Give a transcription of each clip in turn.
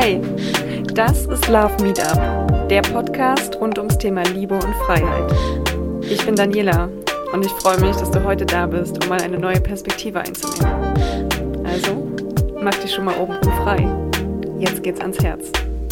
Hey, das ist Love Meetup, der Podcast rund ums Thema Liebe und Freiheit. Ich bin Daniela und ich freue mich, dass du heute da bist, um mal eine neue Perspektive einzunehmen. Also, mach dich schon mal oben frei. Jetzt geht's ans Herz.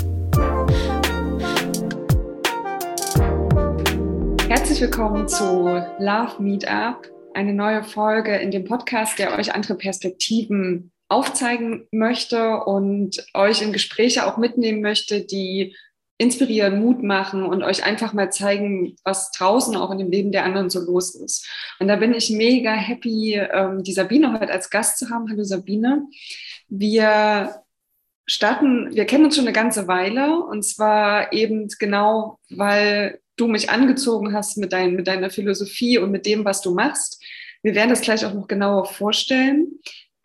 Herzlich willkommen zu Love Meetup, eine neue Folge in dem Podcast, der euch andere Perspektiven aufzeigen möchte und euch in Gespräche auch mitnehmen möchte, die inspirieren, Mut machen und euch einfach mal zeigen, was draußen auch in dem Leben der anderen so los ist. Und da bin ich mega happy, die Sabine heute als Gast zu haben. Hallo Sabine. Wir kennen uns schon eine ganze Weile und zwar eben genau, weil du mich angezogen hast mit deiner Philosophie und mit dem, was du machst. Wir werden das gleich auch noch genauer vorstellen.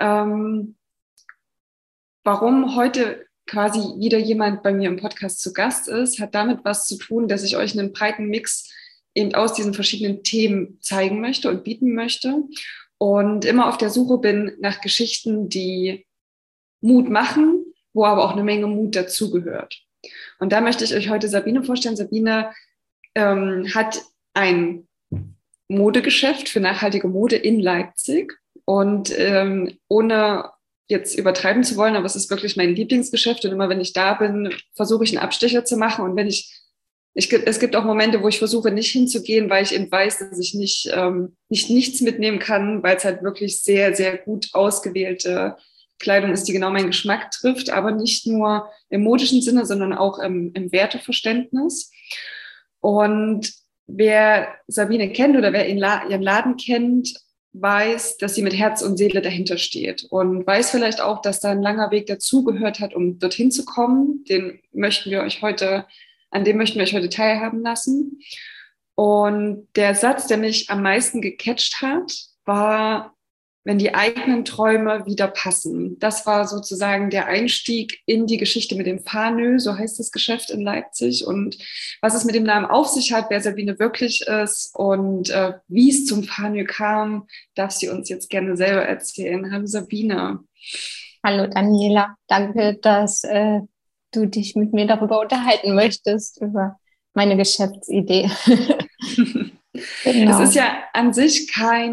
Warum heute quasi wieder jemand bei mir im Podcast zu Gast ist, hat damit was zu tun, dass ich euch einen breiten Mix eben aus diesen verschiedenen Themen zeigen möchte und bieten möchte und immer auf der Suche bin nach Geschichten, die Mut machen, wo aber auch eine Menge Mut dazugehört. Und da möchte ich euch heute Sabine vorstellen. Sabine hat ein Modegeschäft für nachhaltige Mode in Leipzig und ohne jetzt übertreiben zu wollen, aber es ist wirklich mein Lieblingsgeschäft und immer wenn ich da bin, versuche ich einen Abstecher zu machen und es gibt auch Momente, wo ich versuche nicht hinzugehen, weil ich eben weiß, dass ich nichts mitnehmen kann, weil es halt wirklich sehr, sehr gut ausgewählte Kleidung ist, die genau meinen Geschmack trifft, aber nicht nur im modischen Sinne, sondern auch im Werteverständnis. Und wer Sabine kennt oder wer ihren Laden kennt, weiß, dass sie mit Herz und Seele dahinter steht und weiß vielleicht auch, dass da ein langer Weg dazugehört hat, um dorthin zu kommen. An dem möchten wir euch heute teilhaben lassen. Und der Satz, der mich am meisten gecatcht hat, war: Wenn die eigenen Träume wieder passen. Das war sozusagen der Einstieg in die Geschichte mit dem Fanö, so heißt das Geschäft in Leipzig. Und was es mit dem Namen auf sich hat, wer Sabine wirklich ist und wie es zum Fanö kam, darf sie uns jetzt gerne selber erzählen. Hallo Sabine. Hallo Daniela, danke, dass du dich mit mir darüber unterhalten möchtest, über meine Geschäftsidee. Genau. Es ist ja an sich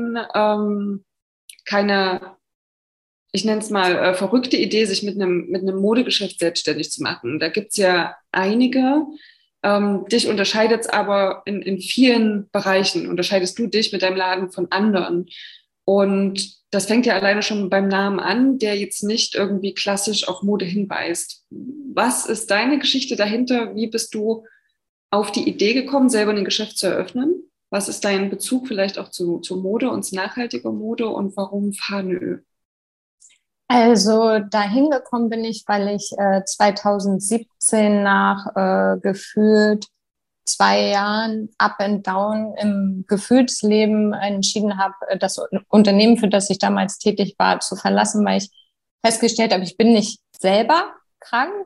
keine, ich nenne es mal, verrückte Idee, sich mit einem Modegeschäft selbstständig zu machen. Da gibt es ja einige. Dich unterscheidet es aber in vielen Bereichen, unterscheidest du dich mit deinem Laden von anderen. Und das fängt ja alleine schon beim Namen an, der jetzt nicht irgendwie klassisch auf Mode hinweist. Was ist deine Geschichte dahinter? Wie bist du auf die Idee gekommen, selber ein Geschäft zu eröffnen? Was ist dein Bezug vielleicht auch zu Mode und zu nachhaltiger Mode und warum Fanö? Also dahin gekommen bin ich, weil ich 2017 nach gefühlt 2 Jahren Up and Down im Gefühlsleben entschieden habe, das Unternehmen, für das ich damals tätig war, zu verlassen, weil ich festgestellt habe, ich bin nicht selber krank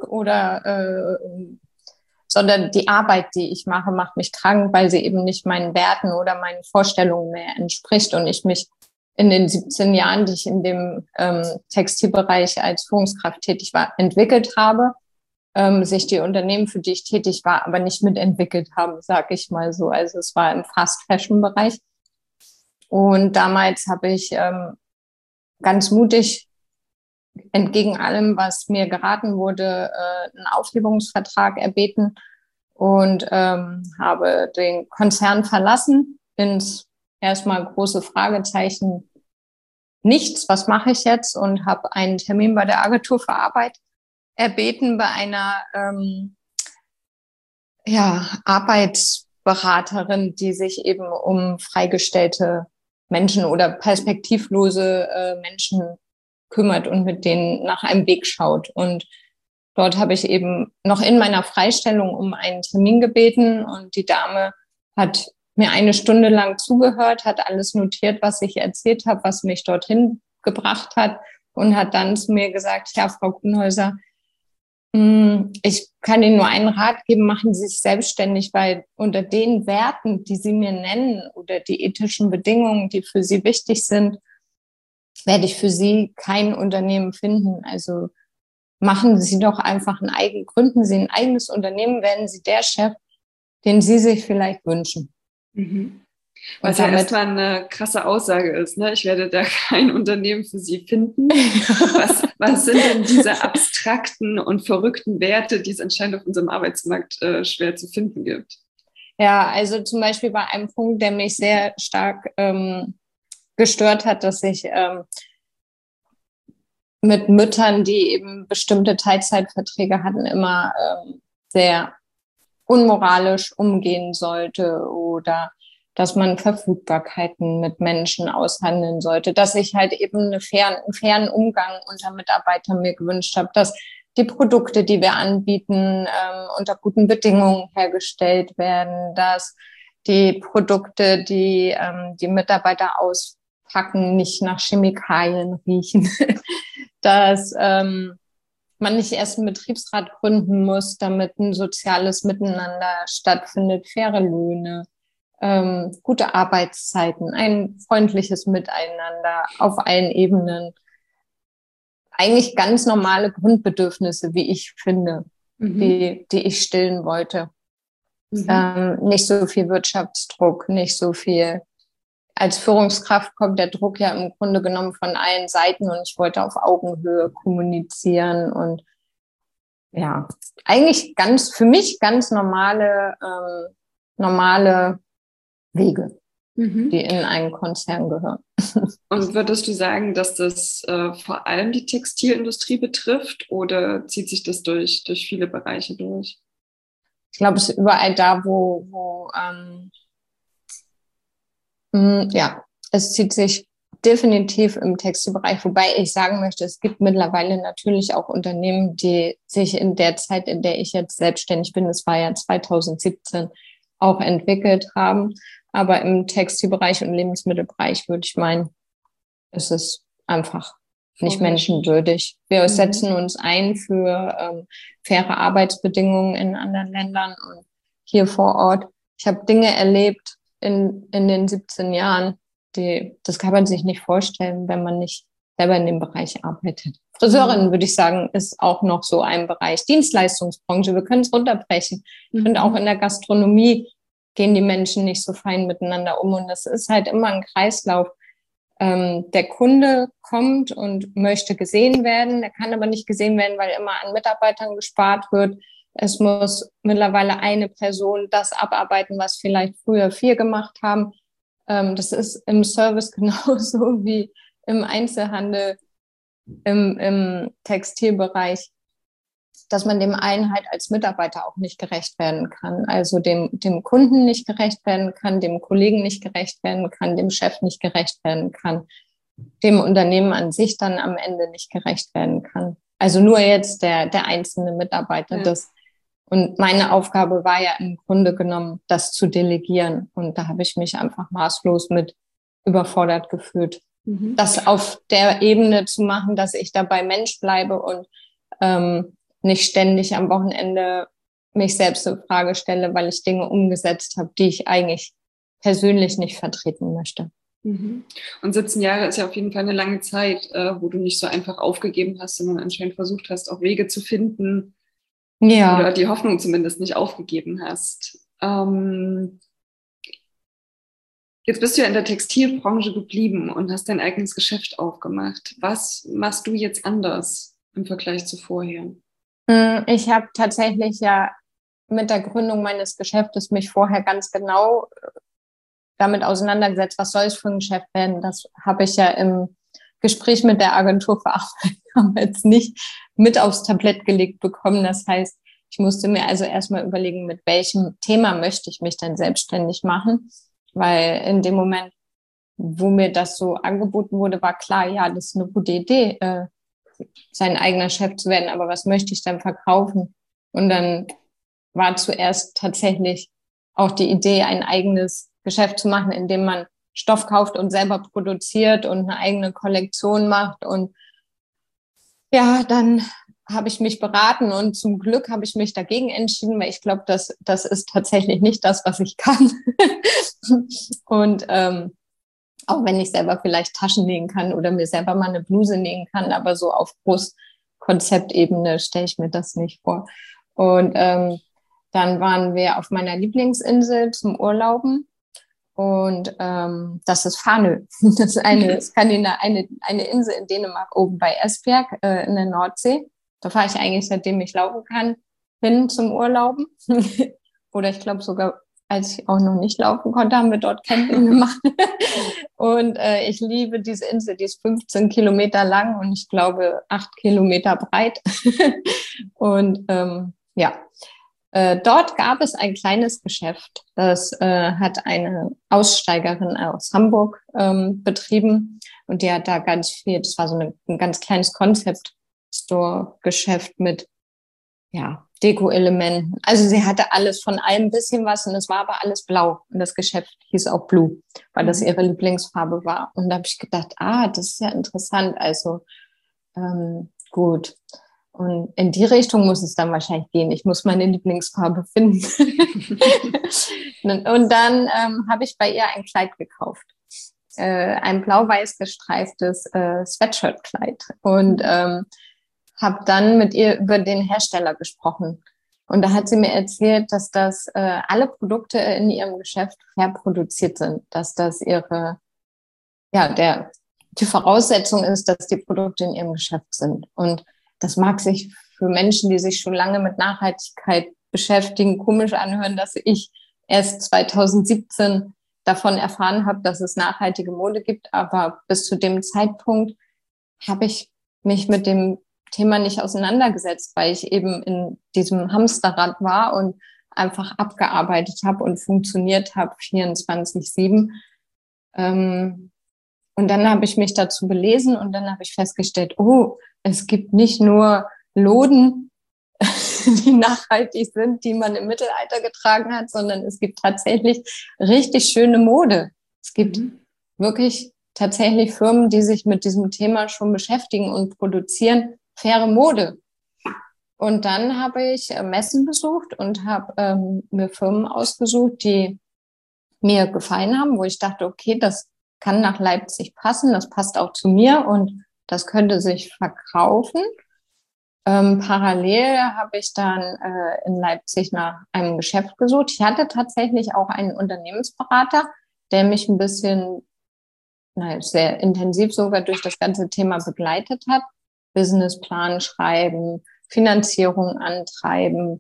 sondern die Arbeit, die ich mache, macht mich krank, weil sie eben nicht meinen Werten oder meinen Vorstellungen mehr entspricht und ich mich in den 17 Jahren, die ich in dem Textilbereich als Führungskraft tätig war, entwickelt habe, sich die Unternehmen, für die ich tätig war, aber nicht mitentwickelt haben, sage ich mal so. Also es war im Fast-Fashion-Bereich. Und damals habe ich ganz mutig, entgegen allem, was mir geraten wurde, einen Aufhebungsvertrag erbeten und habe den Konzern verlassen, ins erstmal große Fragezeichen, nichts, was mache ich jetzt? Und habe einen Termin bei der Agentur für Arbeit erbeten, bei einer Arbeitsberaterin, die sich eben um freigestellte Menschen oder perspektivlose Menschen kümmert und mit denen nach einem Weg schaut. Und dort habe ich eben noch in meiner Freistellung um einen Termin gebeten und die Dame hat mir 1 Stunde lang zugehört, hat alles notiert, was ich erzählt habe, was mich dorthin gebracht hat und hat dann zu mir gesagt: Ja, Frau Kuhnhäuser, ich kann Ihnen nur einen Rat geben, machen Sie sich selbstständig, weil unter den Werten, die Sie mir nennen oder die ethischen Bedingungen, die für Sie wichtig sind, werde ich für Sie kein Unternehmen finden. Also machen Sie doch einfach gründen Sie ein eigenes Unternehmen, werden Sie der Chef, den Sie sich vielleicht wünschen. Mhm. Was ja erstmal eine krasse Aussage ist, ne? Ich werde da kein Unternehmen für Sie finden. Was sind denn diese abstrakten und verrückten Werte, die es anscheinend auf unserem Arbeitsmarkt schwer zu finden gibt? Ja, also zum Beispiel bei einem Punkt, der mich sehr stark gestört hat, dass ich mit Müttern, die eben bestimmte Teilzeitverträge hatten, immer sehr unmoralisch umgehen sollte oder dass man Verfügbarkeiten mit Menschen aushandeln sollte, dass ich halt eben einen fairen Umgang unter Mitarbeitern mir gewünscht habe, dass die Produkte, die wir anbieten, unter guten Bedingungen hergestellt werden, dass die Produkte, die die Mitarbeiter auspacken, nicht nach Chemikalien riechen, dass man nicht erst einen Betriebsrat gründen muss, damit ein soziales Miteinander stattfindet, faire Löhne, gute Arbeitszeiten, ein freundliches Miteinander auf allen Ebenen. Eigentlich ganz normale Grundbedürfnisse, wie ich finde, die ich stillen wollte. Nicht so viel Wirtschaftsdruck, nicht so viel. Als Führungskraft kommt der Druck ja im Grunde genommen von allen Seiten und ich wollte auf Augenhöhe kommunizieren und ja, eigentlich für mich ganz normale Wege, die in einen Konzern gehören. Und würdest du sagen, dass das vor allem die Textilindustrie betrifft oder zieht sich das durch viele Bereiche durch? Ich glaube, es ist überall da, wo ja, es zieht sich definitiv im Textilbereich, wobei ich sagen möchte, es gibt mittlerweile natürlich auch Unternehmen, die sich in der Zeit, in der ich jetzt selbstständig bin, das war ja 2017, auch entwickelt haben. Aber im Textilbereich und Lebensmittelbereich würde ich meinen, es ist einfach nicht menschenwürdig. Wir setzen uns ein für faire Arbeitsbedingungen in anderen Ländern und hier vor Ort. Ich habe Dinge erlebt in den 17 Jahren, das kann man sich nicht vorstellen, wenn man nicht selber in dem Bereich arbeitet. Friseurin, würde ich sagen, ist auch noch so ein Bereich. Dienstleistungsbranche, wir können es runterbrechen. Und auch in der Gastronomie gehen die Menschen nicht so fein miteinander um. Und das ist halt immer ein Kreislauf. Der Kunde kommt und möchte gesehen werden. Er kann aber nicht gesehen werden, weil immer an Mitarbeitern gespart wird. Es muss mittlerweile eine Person das abarbeiten, was vielleicht früher 4 gemacht haben. Das ist im Service genauso wie im Einzelhandel, im Textilbereich, dass man dem einen halt als Mitarbeiter auch nicht gerecht werden kann. Also dem Kunden nicht gerecht werden kann, dem Kollegen nicht gerecht werden kann, dem Chef nicht gerecht werden kann, dem Unternehmen an sich dann am Ende nicht gerecht werden kann. Also nur jetzt der einzelne Mitarbeiter. Ja. Und meine Aufgabe war ja im Grunde genommen, das zu delegieren. Und da habe ich mich einfach maßlos mit überfordert gefühlt. Das auf der Ebene zu machen, dass ich dabei Mensch bleibe und nicht ständig am Wochenende mich selbst in Frage stelle, weil ich Dinge umgesetzt habe, die ich eigentlich persönlich nicht vertreten möchte. Und 17 Jahre ist ja auf jeden Fall eine lange Zeit, wo du nicht so einfach aufgegeben hast, sondern anscheinend versucht hast, auch Wege zu finden, ja, oder die Hoffnung zumindest nicht aufgegeben hast. Jetzt bist du ja in der Textilbranche geblieben und hast dein eigenes Geschäft aufgemacht. Was machst du jetzt anders im Vergleich zu vorher? Ich habe tatsächlich ja mit der Gründung meines Geschäftes mich vorher ganz genau damit auseinandergesetzt, was soll es für ein Geschäft werden. Das habe ich ja im Gespräch mit der Agentur für Arbeit jetzt nicht mit aufs Tablett gelegt bekommen. Das heißt, ich musste mir also erstmal überlegen, mit welchem Thema möchte ich mich denn selbstständig machen. Weil in dem Moment, wo mir das so angeboten wurde, war klar, ja, das ist eine gute Idee, sein eigener Chef zu werden. Aber was möchte ich dann verkaufen? Und dann war zuerst tatsächlich auch die Idee, ein eigenes Geschäft zu machen, in dem man Stoff kauft und selber produziert und eine eigene Kollektion macht. Und ja, dann habe ich mich beraten und zum Glück habe ich mich dagegen entschieden, weil ich glaube, das ist tatsächlich nicht das, was ich kann. Und auch wenn ich selber vielleicht Taschen nähen kann oder mir selber mal eine Bluse nähen kann, aber so auf Konzeptebene stelle ich mir das nicht vor. Und dann waren wir auf meiner Lieblingsinsel zum Urlauben. Und das ist Fanø. Das ist eine Insel in Dänemark oben bei Esbjerg in der Nordsee. Da fahre ich eigentlich, seitdem ich laufen kann, hin zum Urlauben. Oder ich glaube sogar, als ich auch noch nicht laufen konnte, haben wir dort Camping gemacht. Und ich liebe diese Insel, die ist 15 Kilometer lang und ich glaube 8 Kilometer breit. Und dort gab es ein kleines Geschäft, das hat eine Aussteigerin aus Hamburg betrieben und die hat da ganz viel, das war so ein ganz kleines Concept-Store-Geschäft mit Deko-Elementen. Also sie hatte alles von allem ein bisschen was und es war aber alles blau und das Geschäft hieß auch Blue, weil das ihre Lieblingsfarbe war. Und da habe ich gedacht, das ist ja interessant, also gut. Und in die Richtung muss es dann wahrscheinlich gehen. Ich muss meine Lieblingsfarbe finden. Und dann habe ich bei ihr ein Kleid gekauft. Ein blau-weiß gestreiftes Sweatshirt-Kleid. Und habe dann mit ihr über den Hersteller gesprochen. Und da hat sie mir erzählt, dass das alle Produkte in ihrem Geschäft fair produziert sind. Dass das die Voraussetzung ist, dass die Produkte in ihrem Geschäft sind. Und das mag sich für Menschen, die sich schon lange mit Nachhaltigkeit beschäftigen, komisch anhören, dass ich erst 2017 davon erfahren habe, dass es nachhaltige Mode gibt. Aber bis zu dem Zeitpunkt habe ich mich mit dem Thema nicht auseinandergesetzt, weil ich eben in diesem Hamsterrad war und einfach abgearbeitet habe und funktioniert habe 24/7. Und dann habe ich mich dazu belesen und dann habe ich festgestellt, es gibt nicht nur Loden, die nachhaltig sind, die man im Mittelalter getragen hat, sondern es gibt tatsächlich richtig schöne Mode. Es gibt wirklich tatsächlich Firmen, die sich mit diesem Thema schon beschäftigen und produzieren faire Mode. Und dann habe ich Messen besucht und habe mir Firmen ausgesucht, die mir gefallen haben, wo ich dachte, okay, das kann nach Leipzig passen, das passt auch zu mir und das könnte sich verkaufen. Parallel habe ich dann in Leipzig nach einem Geschäft gesucht. Ich hatte tatsächlich auch einen Unternehmensberater, der mich ein bisschen, sehr intensiv sogar durch das ganze Thema begleitet hat. Businessplan schreiben, Finanzierung antreiben,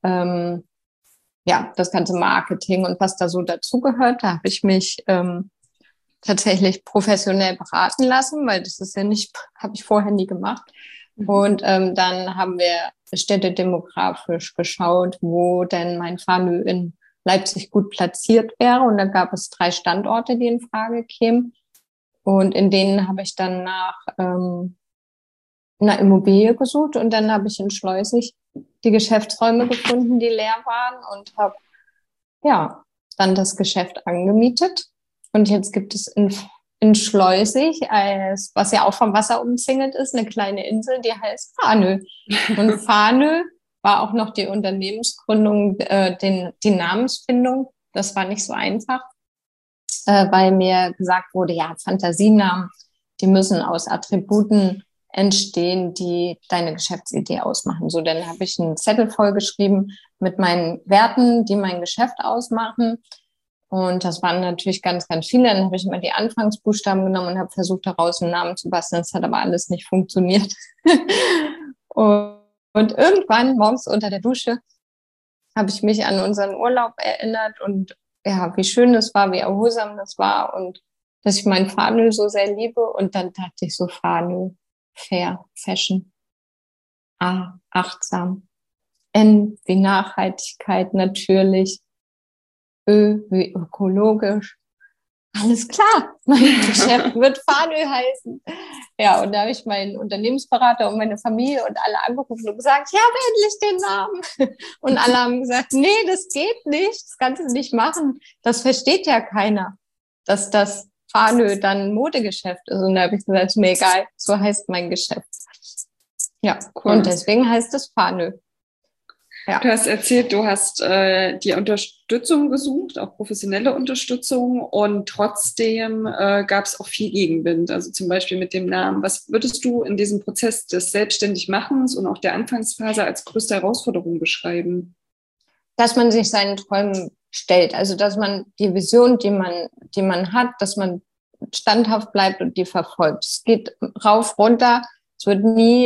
das ganze Marketing und was da so dazugehört. Da habe ich mich tatsächlich professionell beraten lassen, weil das ist ja nicht, habe ich vorher nie gemacht. Und dann haben wir städtedemografisch geschaut, wo denn mein Fanø in Leipzig gut platziert wäre. Und da gab es 3 Standorte, die in Frage kämen. Und in denen habe ich dann nach einer Immobilie gesucht. Und dann habe ich in Schleusig die Geschäftsräume gefunden, die leer waren und habe dann das Geschäft angemietet. Und jetzt gibt es in Schleusig, was ja auch vom Wasser umzingelt ist, eine kleine Insel, die heißt Fanø. Und Fanø war auch noch die Unternehmensgründung, die Namensfindung. Das war nicht so einfach, weil mir gesagt wurde, Fantasienamen, die müssen aus Attributen entstehen, die deine Geschäftsidee ausmachen. So, dann habe ich einen Zettel vollgeschrieben mit meinen Werten, die mein Geschäft ausmachen. Und das waren natürlich ganz, ganz viele. Dann habe ich immer die Anfangsbuchstaben genommen und habe versucht, daraus einen Namen zu basteln. Das hat aber alles nicht funktioniert. Und irgendwann morgens unter der Dusche habe ich mich an unseren Urlaub erinnert und wie schön das war, wie erholsam das war und dass ich mein Fanø so sehr liebe. Und dann dachte ich so, Fanø, fair, Fashion, A, achtsam, N wie Nachhaltigkeit natürlich, Ö wie ökologisch. Alles klar, mein Geschäft wird Fanø heißen. Ja, und da habe ich meinen Unternehmensberater und meine Familie und alle angerufen und gesagt, ich habe endlich den Namen. Und alle haben gesagt, nee, das geht nicht, das kannst du nicht machen. Das versteht ja keiner, dass das Fanø dann ein Modegeschäft ist. Und da habe ich gesagt, ist mir egal, so heißt mein Geschäft. Ja, cool. Und deswegen heißt es Fanø. Ja. Du hast erzählt, du hast die Unterstützung gesucht, auch professionelle Unterstützung, und trotzdem gab es auch viel Gegenwind, also zum Beispiel mit dem Namen. Was würdest du in diesem Prozess des Selbstständigmachens und auch der Anfangsphase als größte Herausforderung beschreiben? Dass man sich seinen Träumen stellt, also dass man die Vision, die man hat, dass man standhaft bleibt und die verfolgt. Es geht rauf, runter, es wird nie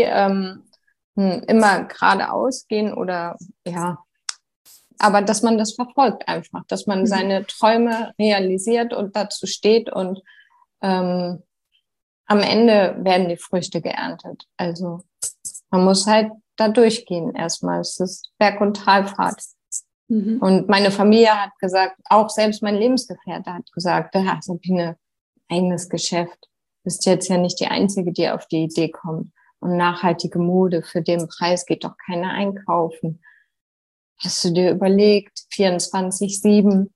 immer geradeaus gehen oder ja, aber dass man das verfolgt einfach, dass man seine Träume realisiert und dazu steht und am Ende werden die Früchte geerntet. Also man muss halt da durchgehen erstmal. Es ist Berg- und Talfahrt. Und meine Familie hat gesagt, auch selbst mein Lebensgefährte hat gesagt, ja, Sabine, eigenes Geschäft. Du bist jetzt ja nicht die Einzige, die auf die Idee kommt. Und nachhaltige Mode, für den Preis geht doch keiner einkaufen. Hast du dir überlegt, 24/7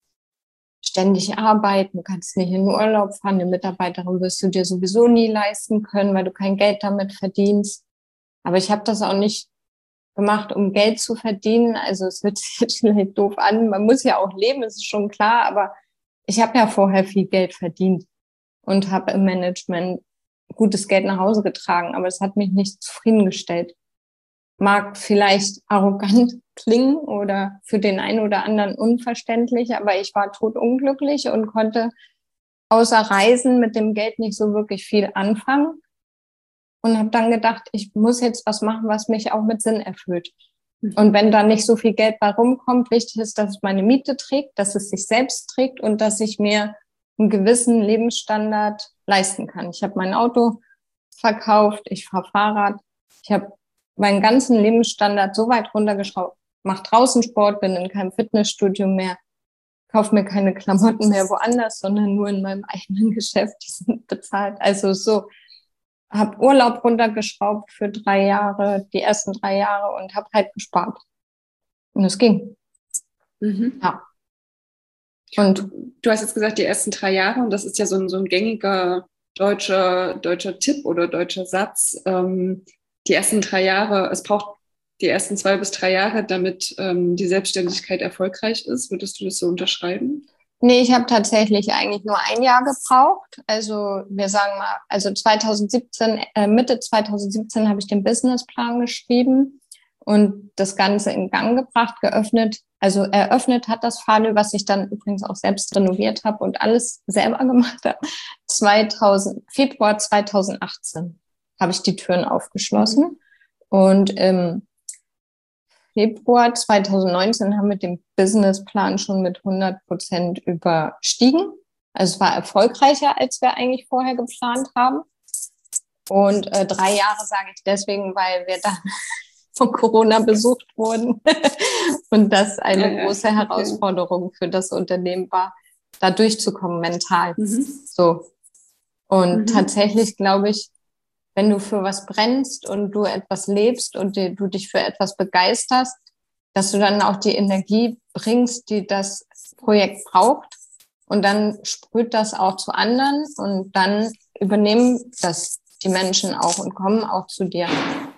ständig arbeiten, kannst nicht in den Urlaub fahren, eine Mitarbeiterin wirst du dir sowieso nie leisten können, weil du kein Geld damit verdienst. Aber ich habe das auch nicht gemacht, um Geld zu verdienen. Also es hört sich jetzt vielleicht doof an, man muss ja auch leben, das ist schon klar, aber ich habe ja vorher viel Geld verdient und habe im Management gutes Geld nach Hause getragen, aber es hat mich nicht zufriedengestellt. Mag vielleicht arrogant klingen oder für den einen oder anderen unverständlich, aber ich war totunglücklich und konnte außer Reisen mit dem Geld nicht so wirklich viel anfangen und habe dann gedacht, ich muss jetzt was machen, was mich auch mit Sinn erfüllt. Und wenn da nicht so viel Geld bei rumkommt, wichtig ist, dass es meine Miete trägt, dass es sich selbst trägt und dass ich mir einen gewissen Lebensstandard leisten kann. Ich habe mein Auto verkauft, ich fahre Fahrrad, ich habe meinen ganzen Lebensstandard so weit runtergeschraubt, mache draußen Sport, bin in keinem Fitnessstudio mehr, kaufe mir keine Klamotten mehr woanders, sondern nur in meinem eigenen Geschäft, die sind bezahlt. Also so, habe Urlaub runtergeschraubt für 3 Jahre, die ersten 3 Jahre und habe halt gespart. Und es ging. Ja. Und du hast jetzt gesagt, die ersten 3 Jahre, und das ist ja so ein gängiger deutscher Tipp oder deutscher Satz. Die ersten 3 Jahre, es braucht die ersten 2 bis 3 Jahre, damit die Selbstständigkeit erfolgreich ist. Würdest du das so unterschreiben? Nee, ich habe tatsächlich eigentlich nur 1 Jahr gebraucht. Also wir sagen mal, also 2017, Mitte 2017 habe ich den Businessplan geschrieben und das Ganze in Gang gebracht, geöffnet. Also eröffnet hat das Fadel, was ich dann übrigens auch selbst renoviert habe und alles selber gemacht habe. Februar 2018 habe ich die Türen aufgeschlossen. Und im Februar 2019 haben wir den Businessplan schon mit 100% überstiegen. Also es war erfolgreicher, als wir eigentlich vorher geplant haben. Und 3 Jahre sage ich deswegen, weil wir dann von Corona besucht wurden und das eine große Herausforderung für das Unternehmen war, da durchzukommen mental. So. Und tatsächlich glaube ich, wenn du für was brennst und du etwas lebst und du dich für etwas begeisterst, dass du dann auch die Energie bringst, die das Projekt braucht. Und dann sprüht das auch zu anderen und dann übernehmen das die Menschen auch und kommen auch zu dir.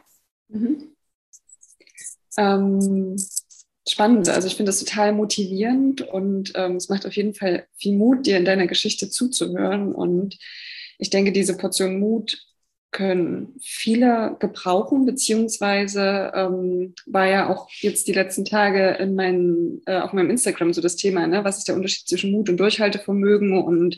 Spannend. Also ich finde das total motivierend und es macht auf jeden Fall viel Mut, dir in deiner Geschichte zuzuhören. Und ich denke, diese Portion Mut können viele gebrauchen, beziehungsweise war ja auch jetzt die letzten Tage auf meinem Instagram so das Thema, ne? Was ist der Unterschied zwischen Mut und Durchhaltevermögen? Und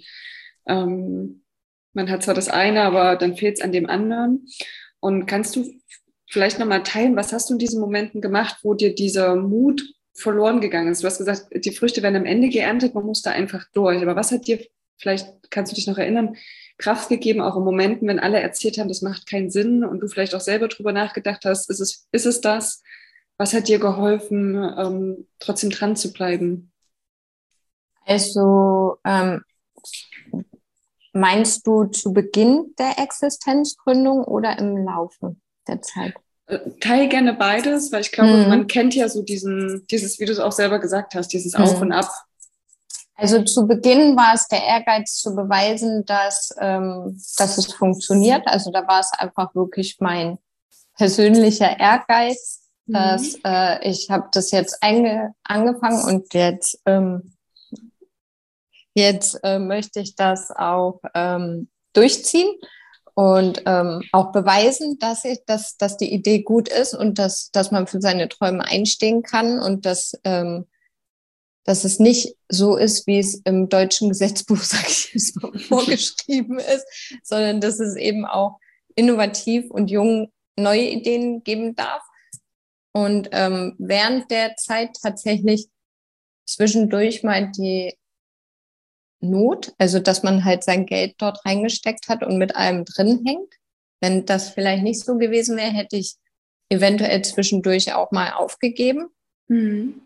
man hat zwar das eine, aber dann fehlt es an dem anderen. Und kannst du vielleicht nochmal teilen, was hast du in diesen Momenten gemacht, wo dir dieser Mut verloren gegangen ist? Du hast gesagt, die Früchte werden am Ende geerntet, man muss da einfach durch. Aber was hat dir, vielleicht kannst du dich noch erinnern, Kraft gegeben, auch in Momenten, wenn alle erzählt haben, das macht keinen Sinn und du vielleicht auch selber drüber nachgedacht hast, ist es das? Was hat dir geholfen, trotzdem dran zu bleiben? Also meinst du zu Beginn der Existenzgründung oder im Laufe der Zeit? Teil gerne beides, weil ich glaube, man kennt ja so dieses, wie du es auch selber gesagt hast, dieses Auf und Ab. Also zu Beginn war es der Ehrgeiz zu beweisen, dass es funktioniert. Also da war es einfach wirklich mein persönlicher Ehrgeiz, dass ich habe das jetzt angefangen und jetzt möchte ich das auch durchziehen und auch beweisen, dass die Idee gut ist und dass man für seine Träume einstehen kann und dass es nicht so ist, wie es im deutschen Gesetzbuch, sag ich jetzt mal, vorgeschrieben ist, sondern dass es eben auch innovativ und jung neue Ideen geben darf. Und während der Zeit tatsächlich zwischendurch mal die Not, also dass man halt sein Geld dort reingesteckt hat und mit allem drin hängt. Wenn das vielleicht nicht so gewesen wäre, hätte ich eventuell zwischendurch auch mal aufgegeben. Mhm.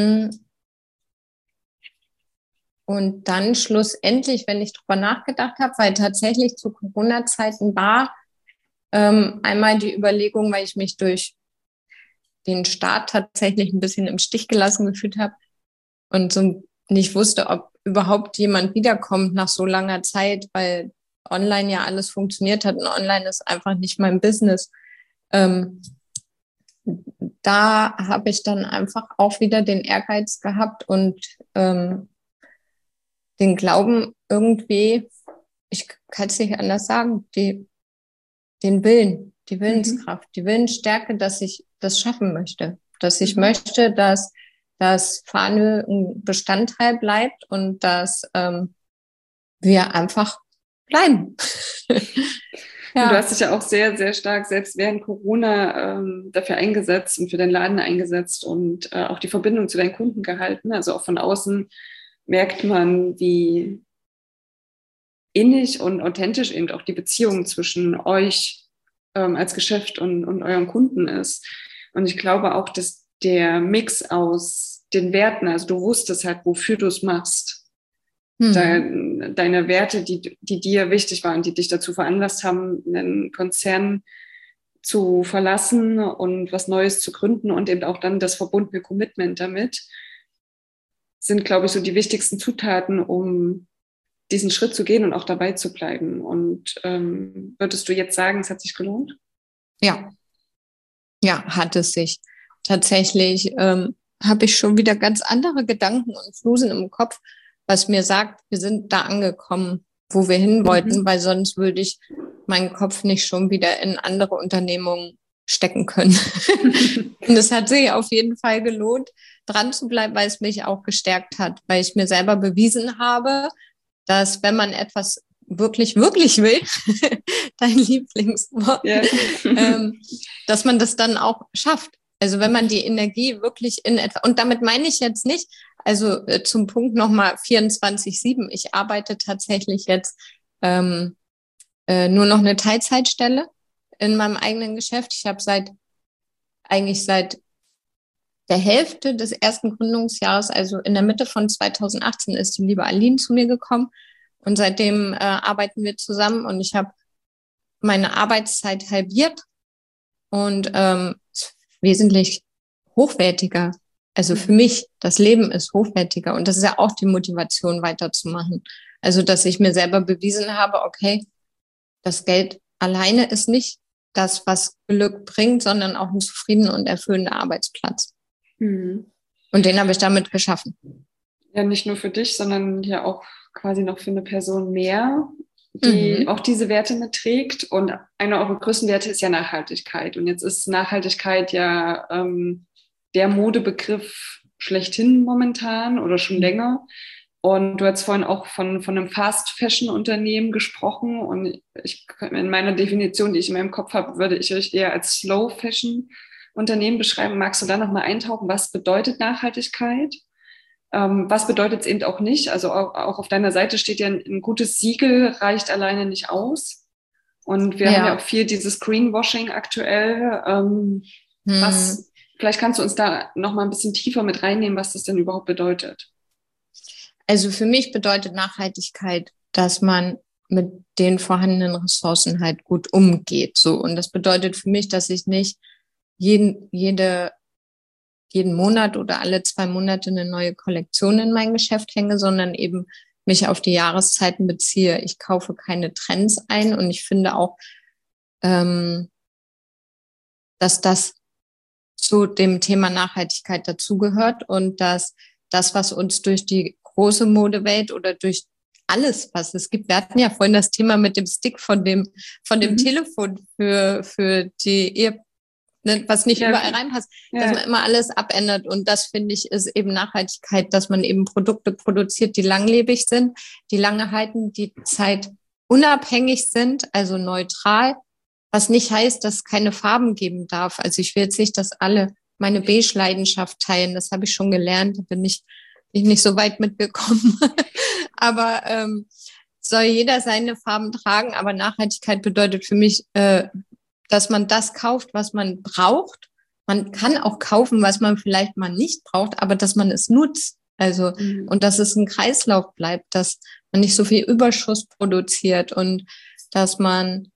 Und dann schlussendlich, wenn ich drüber nachgedacht habe, weil tatsächlich zu Corona-Zeiten war einmal die Überlegung, weil ich mich durch den Staat tatsächlich ein bisschen im Stich gelassen gefühlt habe und so nicht wusste, ob überhaupt jemand wiederkommt nach so langer Zeit, weil online ja alles funktioniert hat und online ist einfach nicht mein Business. Da habe ich dann einfach auch wieder den Ehrgeiz gehabt und den Glauben irgendwie, ich kann es nicht anders sagen, den Willen, die Willenskraft, die Willensstärke, dass ich das schaffen möchte. Dass ich möchte, dass das Fanö ein Bestandteil bleibt und dass wir einfach bleiben. Ja. Du hast dich ja auch sehr, sehr stark selbst während Corona dafür eingesetzt und für deinen Laden eingesetzt und auch die Verbindung zu deinen Kunden gehalten. Also auch von außen merkt man, wie innig und authentisch eben auch die Beziehung zwischen euch als Geschäft und euren Kunden ist. Und ich glaube auch, dass der Mix aus den Werten, also du wusstest halt, wofür du es machst, deine Werte, die dir wichtig waren, die dich dazu veranlasst haben, einen Konzern zu verlassen und was Neues zu gründen und eben auch dann das verbundene Commitment damit, sind, glaube ich, so die wichtigsten Zutaten, um diesen Schritt zu gehen und auch dabei zu bleiben. Und würdest du jetzt sagen, es hat sich gelohnt? Ja, hat es sich. Tatsächlich habe ich schon wieder ganz andere Gedanken und Flusen im Kopf, was mir sagt, wir sind da angekommen, wo wir hin wollten, weil sonst würde ich meinen Kopf nicht schon wieder in andere Unternehmungen stecken können. Und es hat sich auf jeden Fall gelohnt, dran zu bleiben, weil es mich auch gestärkt hat, weil ich mir selber bewiesen habe, dass wenn man etwas wirklich, wirklich will, dein Lieblingswort, dass man das dann auch schafft. Also wenn man die Energie wirklich in etwas, und damit meine ich jetzt nicht, also zum Punkt nochmal 24/7, ich arbeite tatsächlich jetzt nur noch eine Teilzeitstelle in meinem eigenen Geschäft. Ich habe seit der Hälfte des ersten Gründungsjahres, also in der Mitte von 2018, ist die liebe Aline zu mir gekommen. Und seitdem arbeiten wir zusammen und ich habe meine Arbeitszeit halbiert und wesentlich hochwertiger. Also für mich, das Leben ist hochwertiger und das ist ja auch die Motivation, weiterzumachen. Also, dass ich mir selber bewiesen habe, okay, das Geld alleine ist nicht das, was Glück bringt, sondern auch ein zufriedener und erfüllender Arbeitsplatz. Und den habe ich damit geschaffen. Ja, nicht nur für dich, sondern ja auch quasi noch für eine Person mehr, die auch diese Werte mitträgt. Und einer eurer größten Werte ist ja Nachhaltigkeit. Und jetzt ist Nachhaltigkeit ja der Modebegriff schlechthin momentan oder schon länger. Und du hast vorhin auch von einem Fast-Fashion-Unternehmen gesprochen. Und in meiner Definition, die ich in meinem Kopf habe, würde ich euch eher als Slow-Fashion-Unternehmen beschreiben. Magst du da nochmal eintauchen? Was bedeutet Nachhaltigkeit? Was bedeutet es eben auch nicht? Also auch auf deiner Seite steht ja, ein gutes Siegel reicht alleine nicht aus. Und wir haben ja auch viel dieses Greenwashing aktuell. Vielleicht kannst du uns da nochmal ein bisschen tiefer mit reinnehmen, was das denn überhaupt bedeutet. Also für mich bedeutet Nachhaltigkeit, dass man mit den vorhandenen Ressourcen halt gut umgeht. So. Und das bedeutet für mich, dass ich nicht jeden Monat oder alle 2 Monate eine neue Kollektion in mein Geschäft hänge, sondern eben mich auf die Jahreszeiten beziehe. Ich kaufe keine Trends ein und ich finde auch, dass das zu dem Thema Nachhaltigkeit dazugehört und dass das, was uns durch die große Modewelt oder durch alles, was es gibt. Wir hatten ja vorhin das Thema mit dem Stick von dem Telefon für die Ehe, ne, was nicht überall reinpasst, dass man immer alles abändert. Und das, finde ich, ist eben Nachhaltigkeit, dass man eben Produkte produziert, die langlebig sind, die lange halten, die zeitunabhängig sind, also neutral, was nicht heißt, dass es keine Farben geben darf. Also ich will jetzt nicht, dass alle meine Beige-Leidenschaft teilen. Das habe ich schon gelernt, da bin ich nicht so weit mitgekommen. Aber soll jeder seine Farben tragen. Aber Nachhaltigkeit bedeutet für mich, dass man das kauft, was man braucht. Man kann auch kaufen, was man vielleicht mal nicht braucht, aber dass man es nutzt. Also, und dass es ein Kreislauf bleibt, dass man nicht so viel Überschuss produziert und dass man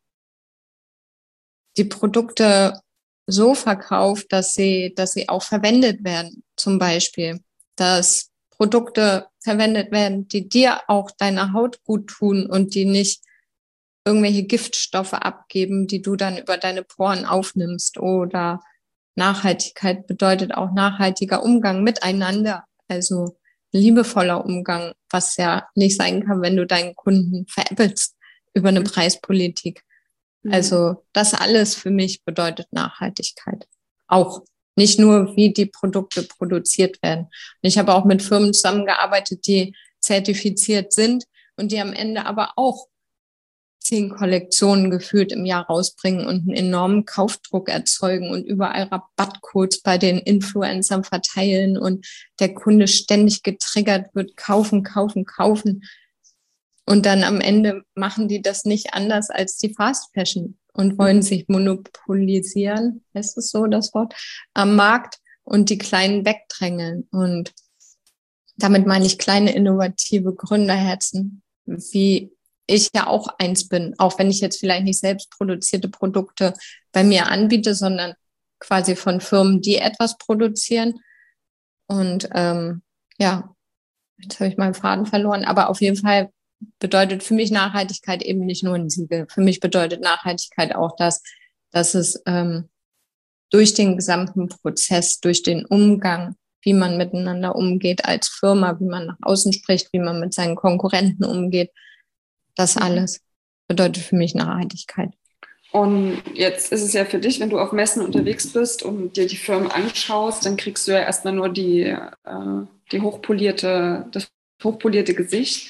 die Produkte so verkauft, dass sie auch verwendet werden. Zum Beispiel, dass Produkte verwendet werden, die dir auch deiner Haut gut tun und die nicht irgendwelche Giftstoffe abgeben, die du dann über deine Poren aufnimmst. Oder Nachhaltigkeit bedeutet auch nachhaltiger Umgang miteinander, also liebevoller Umgang, was ja nicht sein kann, wenn du deinen Kunden veräppelst über eine Preispolitik. Also das alles für mich bedeutet Nachhaltigkeit. Auch nicht nur, wie die Produkte produziert werden. Und ich habe auch mit Firmen zusammengearbeitet, die zertifiziert sind und die am Ende aber auch 10 Kollektionen gefühlt im Jahr rausbringen und einen enormen Kaufdruck erzeugen und überall Rabattcodes bei den Influencern verteilen und der Kunde ständig getriggert wird, kaufen, kaufen, kaufen. Und dann am Ende machen die das nicht anders als die Fast Fashion und wollen sich monopolisieren, heißt es so, das Wort, am Markt und die Kleinen wegdrängeln. Und damit meine ich kleine innovative Gründerherzen, wie ich ja auch eins bin, auch wenn ich jetzt vielleicht nicht selbst produzierte Produkte bei mir anbiete, sondern quasi von Firmen, die etwas produzieren. Und ja, jetzt habe ich meinen Faden verloren, aber auf jeden Fall bedeutet für mich Nachhaltigkeit eben nicht nur ein Siegel. Für mich bedeutet Nachhaltigkeit auch dass es durch den gesamten Prozess, durch den Umgang, wie man miteinander umgeht als Firma, wie man nach außen spricht, wie man mit seinen Konkurrenten umgeht, das alles bedeutet für mich Nachhaltigkeit. Und jetzt ist es ja für dich, wenn du auf Messen unterwegs bist und dir die Firmen anschaust, dann kriegst du ja erstmal nur das hochpolierte Gesicht.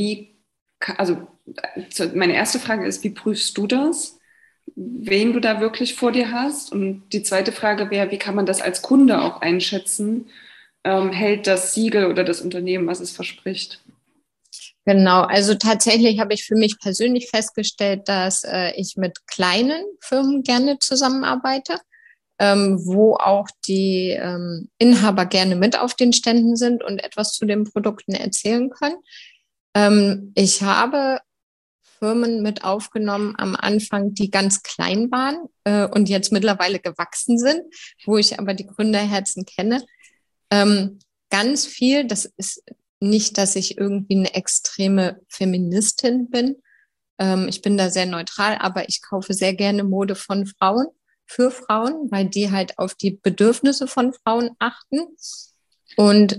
Meine erste Frage ist, wie prüfst du das? Wen du da wirklich vor dir hast? Und die zweite Frage wäre, wie kann man das als Kunde auch einschätzen? Hält das Siegel oder das Unternehmen, was es verspricht? Genau, also tatsächlich habe ich für mich persönlich festgestellt, dass ich mit kleinen Firmen gerne zusammenarbeite, wo auch die Inhaber gerne mit auf den Ständen sind und etwas zu den Produkten erzählen können. Ich habe Firmen mit aufgenommen am Anfang, die ganz klein waren und jetzt mittlerweile gewachsen sind, wo ich aber die Gründerherzen kenne. Ganz viel, das ist nicht, dass ich irgendwie eine extreme Feministin bin. Ich bin da sehr neutral, aber ich kaufe sehr gerne Mode von Frauen, für Frauen, weil die halt auf die Bedürfnisse von Frauen achten. Und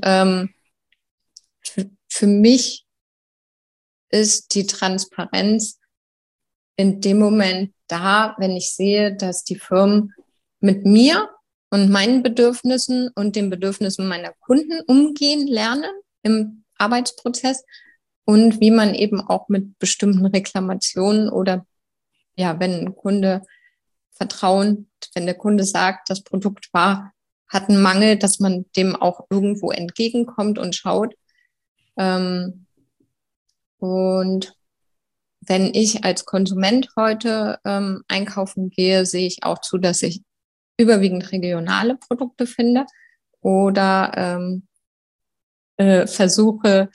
für mich ist die Transparenz in dem Moment da, wenn ich sehe, dass die Firmen mit mir und meinen Bedürfnissen und den Bedürfnissen meiner Kunden umgehen lernen im Arbeitsprozess und wie man eben auch mit bestimmten Reklamationen oder ja, wenn ein Kunde wenn der Kunde sagt, das Produkt hat einen Mangel, dass man dem auch irgendwo entgegenkommt und schaut. Und wenn ich als Konsument heute einkaufen gehe, sehe ich auch zu, dass ich überwiegend regionale Produkte finde oder versuche,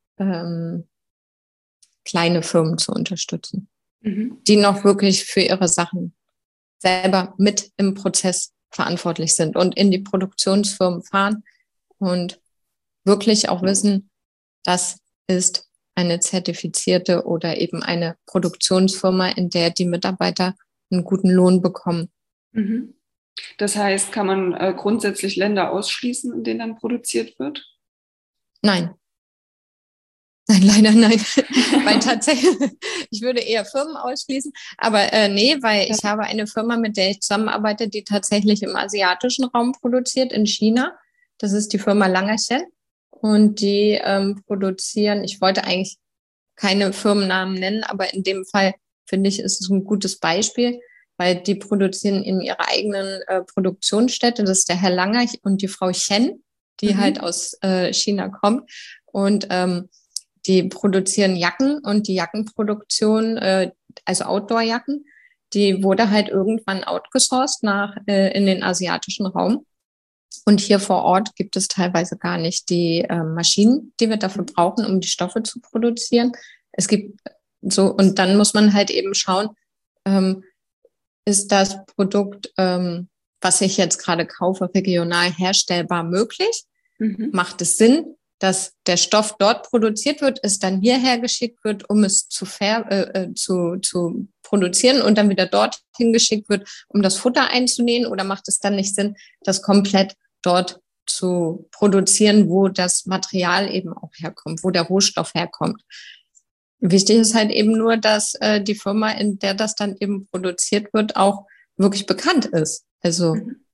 kleine Firmen zu unterstützen, die noch wirklich für ihre Sachen selber mit im Prozess verantwortlich sind und in die Produktionsfirmen fahren und wirklich auch wissen, das ist eine zertifizierte oder eben eine Produktionsfirma, in der die Mitarbeiter einen guten Lohn bekommen. Das heißt, kann man grundsätzlich Länder ausschließen, in denen dann produziert wird? Nein. Nein, leider nein. Weil tatsächlich, ich würde eher Firmen ausschließen, aber nee, weil ich habe eine Firma, mit der ich zusammenarbeite, die tatsächlich im asiatischen Raum produziert, in China. Das ist die Firma Langerchen. Und die produzieren, ich wollte eigentlich keine Firmennamen nennen, aber in dem Fall finde ich, ist es ein gutes Beispiel, weil die produzieren in ihrer eigenen Produktionsstätte. Das ist der Herr Langer und die Frau Chen, die halt aus China kommt. Und die produzieren Jacken und die Jackenproduktion, also Outdoor-Jacken, die wurde halt irgendwann outgesourced in den asiatischen Raum. Und hier vor Ort gibt es teilweise gar nicht die Maschinen, die wir dafür brauchen, um die Stoffe zu produzieren. Es gibt so, und dann muss man halt eben schauen, ist das Produkt, was ich jetzt gerade kaufe, regional herstellbar möglich? Macht es Sinn, dass der Stoff dort produziert wird, es dann hierher geschickt wird, um es zu produzieren und dann wieder dorthin geschickt wird, um das Futter einzunähen? Oder macht es dann nicht Sinn, das komplett dort zu produzieren, wo das Material eben auch herkommt, wo der Rohstoff herkommt? Wichtig ist halt eben nur, dass die Firma, in der das dann eben produziert wird, auch wirklich bekannt ist. Also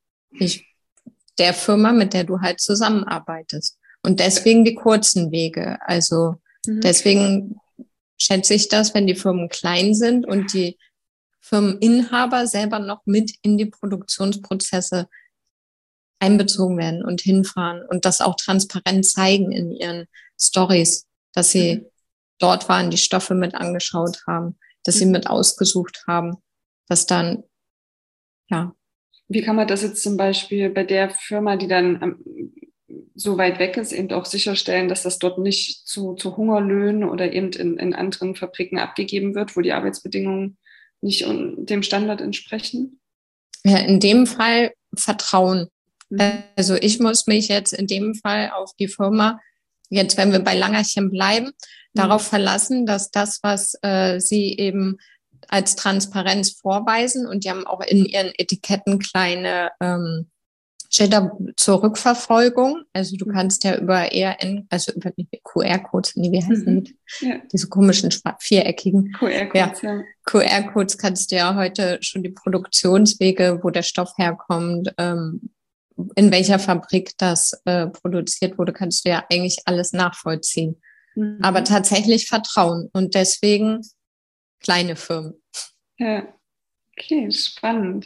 der Firma, mit der du halt zusammenarbeitest. Und deswegen die kurzen Wege. Also deswegen schätze ich das, wenn die Firmen klein sind und die Firmeninhaber selber noch mit in die Produktionsprozesse einbezogen werden und hinfahren und das auch transparent zeigen in ihren Stories, dass sie dort waren, die Stoffe mit angeschaut haben, dass sie mit ausgesucht haben, dass dann, ja. Wie kann man das jetzt zum Beispiel bei der Firma, die dann so weit weg ist, eben auch sicherstellen, dass das dort nicht zu Hungerlöhnen oder eben in anderen Fabriken abgegeben wird, wo die Arbeitsbedingungen nicht dem Standard entsprechen? Ja, in dem Fall Vertrauen. Also ich muss mich jetzt in dem Fall auf die Firma, jetzt wenn wir bei Langerchen bleiben, darauf verlassen, dass das, was sie eben als Transparenz vorweisen, und die haben auch in ihren Etiketten kleine Schilder zur Rückverfolgung. Also du kannst ja über ERN, also über die QR-Codes, nee, wie heißen die? Ja. Diese komischen viereckigen QR-Codes, ja. QR-Codes kannst du ja heute schon die Produktionswege, wo der Stoff herkommt, in welcher Fabrik das produziert wurde, kannst du ja eigentlich alles nachvollziehen. Aber tatsächlich Vertrauen und deswegen kleine Firmen. Ja, okay, spannend.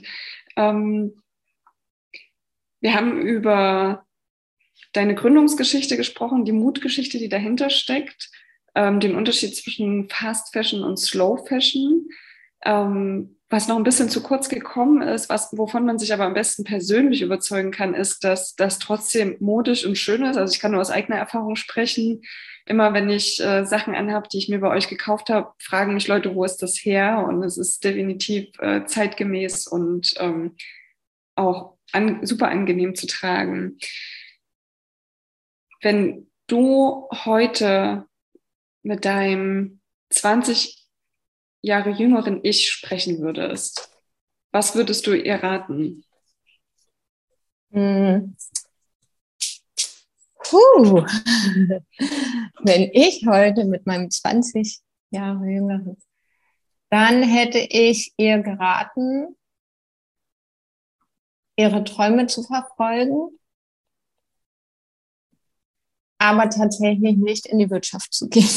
Wir haben über deine Gründungsgeschichte gesprochen, die Mutgeschichte, die dahinter steckt, den Unterschied zwischen Fast Fashion und Slow Fashion. Was noch ein bisschen zu kurz gekommen ist, wovon man sich aber am besten persönlich überzeugen kann, ist, dass das trotzdem modisch und schön ist. Also ich kann nur aus eigener Erfahrung sprechen. Immer wenn ich Sachen anhabe, die ich mir bei euch gekauft habe, fragen mich Leute, wo ist das her? Und es ist definitiv zeitgemäß und auch super angenehm zu tragen. Wenn du heute mit deinem 20 Jahre jüngeren Ich sprechen würdest, was würdest du ihr raten? Wenn ich heute mit meinem 20 Jahre jüngeren, dann hätte ich ihr geraten, ihre Träume zu verfolgen, aber tatsächlich nicht in die Wirtschaft zu gehen.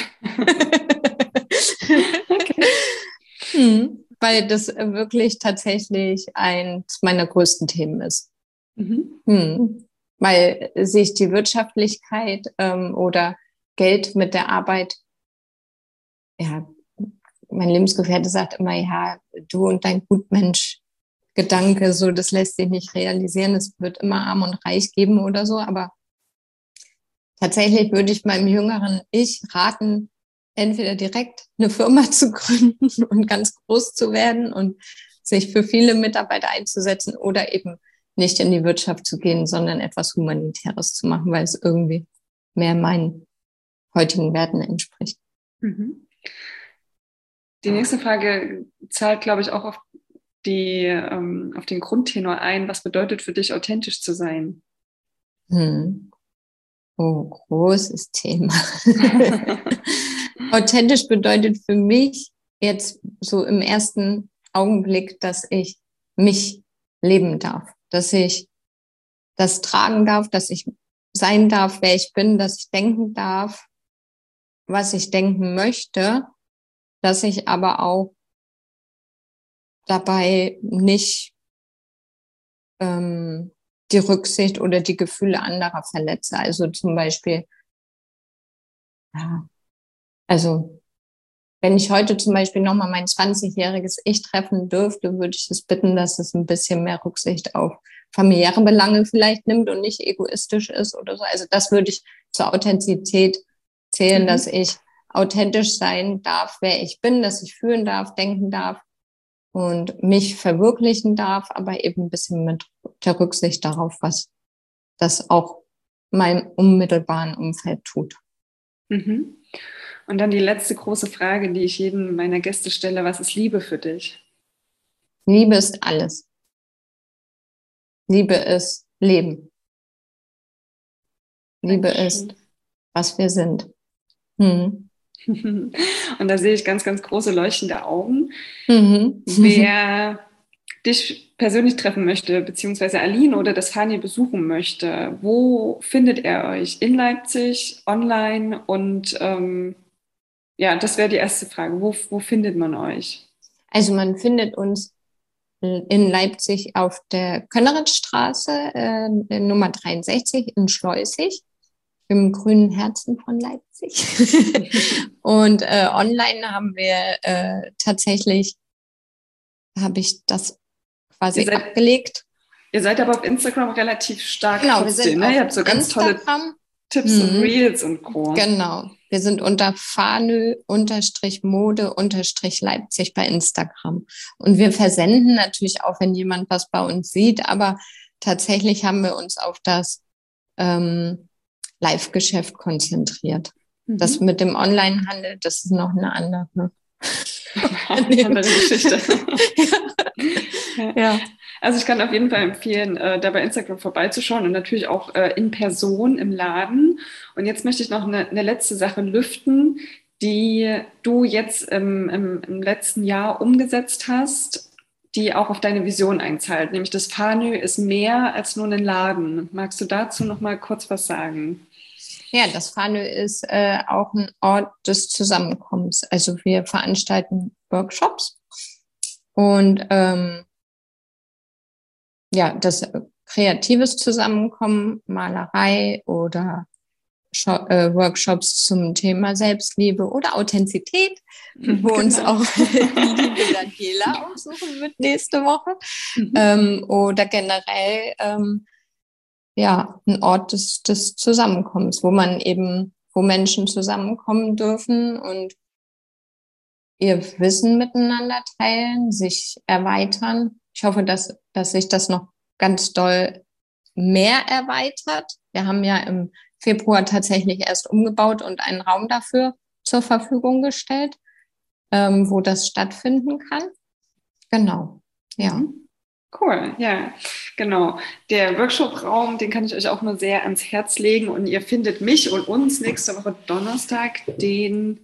Okay. Weil das wirklich tatsächlich eins meiner größten Themen ist. Weil sich die Wirtschaftlichkeit oder Geld mit der Arbeit, ja, mein Lebensgefährte sagt immer, ja, du und dein Gutmensch-Gedanke, so, das lässt sich nicht realisieren, es wird immer arm und reich geben oder so, aber tatsächlich würde ich meinem jüngeren Ich raten, entweder direkt eine Firma zu gründen und ganz groß zu werden und sich für viele Mitarbeiter einzusetzen oder eben nicht in die Wirtschaft zu gehen, sondern etwas Humanitäres zu machen, weil es irgendwie mehr meinen heutigen Werten entspricht. Die nächste Frage zahlt, glaube ich, auch auf auf den Grundtenor ein. Was bedeutet für dich, authentisch zu sein? Oh, großes Thema. Authentisch bedeutet für mich jetzt so im ersten Augenblick, dass ich mich leben darf, dass ich das tragen darf, dass ich sein darf, wer ich bin, dass ich denken darf, was ich denken möchte, dass ich aber auch dabei nicht die Rücksicht oder die Gefühle anderer verletze. Also zum Beispiel, ja, also wenn ich heute zum Beispiel nochmal mein 20-jähriges Ich treffen dürfte, würde ich es bitten, dass es ein bisschen mehr Rücksicht auf familiäre Belange vielleicht nimmt und nicht egoistisch ist oder so. Also das würde ich zur Authentizität zählen, dass ich authentisch sein darf, wer ich bin, dass ich fühlen darf, denken darf und mich verwirklichen darf, aber eben ein bisschen mit der Rücksicht darauf, was das auch meinem unmittelbaren Umfeld tut. Mhm. Und dann die letzte große Frage, die ich jedem meiner Gäste stelle: Was ist Liebe für dich? Liebe ist alles. Liebe ist Leben. Liebe ist, was wir sind. Und da sehe ich ganz, ganz große leuchtende Augen. Wer dich persönlich treffen möchte, beziehungsweise Aline oder das Fani besuchen möchte, wo findet er euch? In Leipzig, online? Und ja, das wäre die erste Frage. Wo findet man euch? Also man findet uns in Leipzig auf der Könneritzstraße, Nummer 63 in Schleusig, im grünen Herzen von Leipzig. Und online haben wir tatsächlich, habe ich das quasi abgelegt. Ihr seid aber auf Instagram relativ stark. Genau, trotzdem, ne? Ihr habt so ganz tolle Tipps und Reels und Co. Genau, wir sind unter fanö-mode-Leipzig bei Instagram. Und wir versenden natürlich auch, wenn jemand was bei uns sieht, aber tatsächlich haben wir uns auf das Live-Geschäft konzentriert. Das mit dem Onlinehandel, das ist noch eine andere Geschichte. Ja. Also ich kann auf jeden Fall empfehlen, da bei Instagram vorbeizuschauen und natürlich auch in Person im Laden. Und jetzt möchte ich noch eine letzte Sache lüften, die du jetzt im letzten Jahr umgesetzt hast, die auch auf deine Vision einzahlt. Nämlich das Fanö ist mehr als nur ein Laden. Magst du dazu noch mal kurz was sagen? Ja, das Fanö ist auch ein Ort des Zusammenkommens. Also wir veranstalten Workshops und ja, das kreatives Zusammenkommen, Malerei oder Workshops zum Thema Selbstliebe oder Authentizität, wo uns auch die liebe Daniela aufsuchen wird nächste Woche. Oder generell ja, ein Ort des Zusammenkommens, wo Menschen zusammenkommen dürfen und ihr Wissen miteinander teilen, sich erweitern. Ich hoffe, dass sich das noch ganz doll mehr erweitert. Wir haben ja im Februar tatsächlich erst umgebaut und einen Raum dafür zur Verfügung gestellt, wo das stattfinden kann. Genau, ja. Cool, ja, genau. Der Workshop-Raum, den kann ich euch auch nur sehr ans Herz legen. Und ihr findet mich und uns nächste Woche Donnerstag, den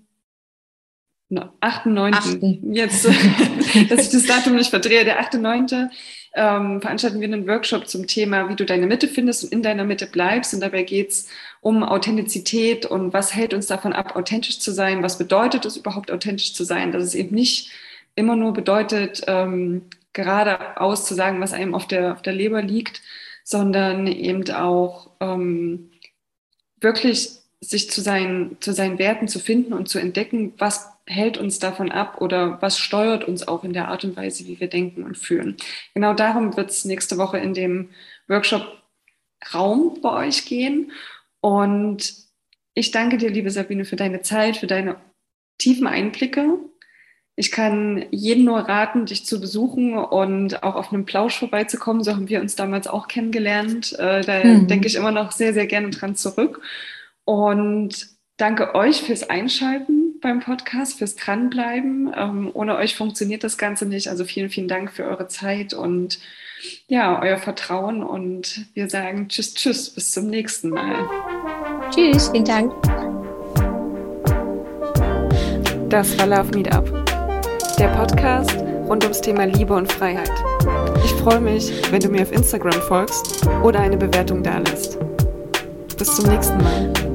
8.9. Jetzt, dass ich das Datum nicht verdrehe, der 8.9. Veranstalten wir einen Workshop zum Thema, wie du deine Mitte findest und in deiner Mitte bleibst. Und dabei geht es um Authentizität und was hält uns davon ab, authentisch zu sein. Was bedeutet es überhaupt, authentisch zu sein? Dass es eben nicht immer nur bedeutet, geradeaus zu sagen, was einem auf der Leber liegt, sondern eben auch wirklich sich zu seinen Werten zu finden und zu entdecken, was hält uns davon ab oder was steuert uns auch in der Art und Weise, wie wir denken und fühlen. Genau darum wird es nächste Woche in dem Workshop-Raum bei euch gehen. Und ich danke dir, liebe Sabine, für deine Zeit, für deine tiefen Einblicke. Ich kann jedem nur raten, dich zu besuchen und auch auf einem Plausch vorbeizukommen. So haben wir uns damals auch kennengelernt. Da denke ich immer noch sehr, sehr gerne dran zurück. Und danke euch fürs Einschalten. beim Podcast, fürs Dranbleiben. Ohne euch funktioniert das Ganze nicht. Also vielen, vielen Dank für eure Zeit und ja, euer Vertrauen. Und wir sagen tschüss, tschüss, bis zum nächsten Mal. Tschüss, vielen Dank. Das war Love Meetup, der Podcast rund ums Thema Liebe und Freiheit. Ich freue mich, wenn du mir auf Instagram folgst oder eine Bewertung dalässt. Bis zum nächsten Mal.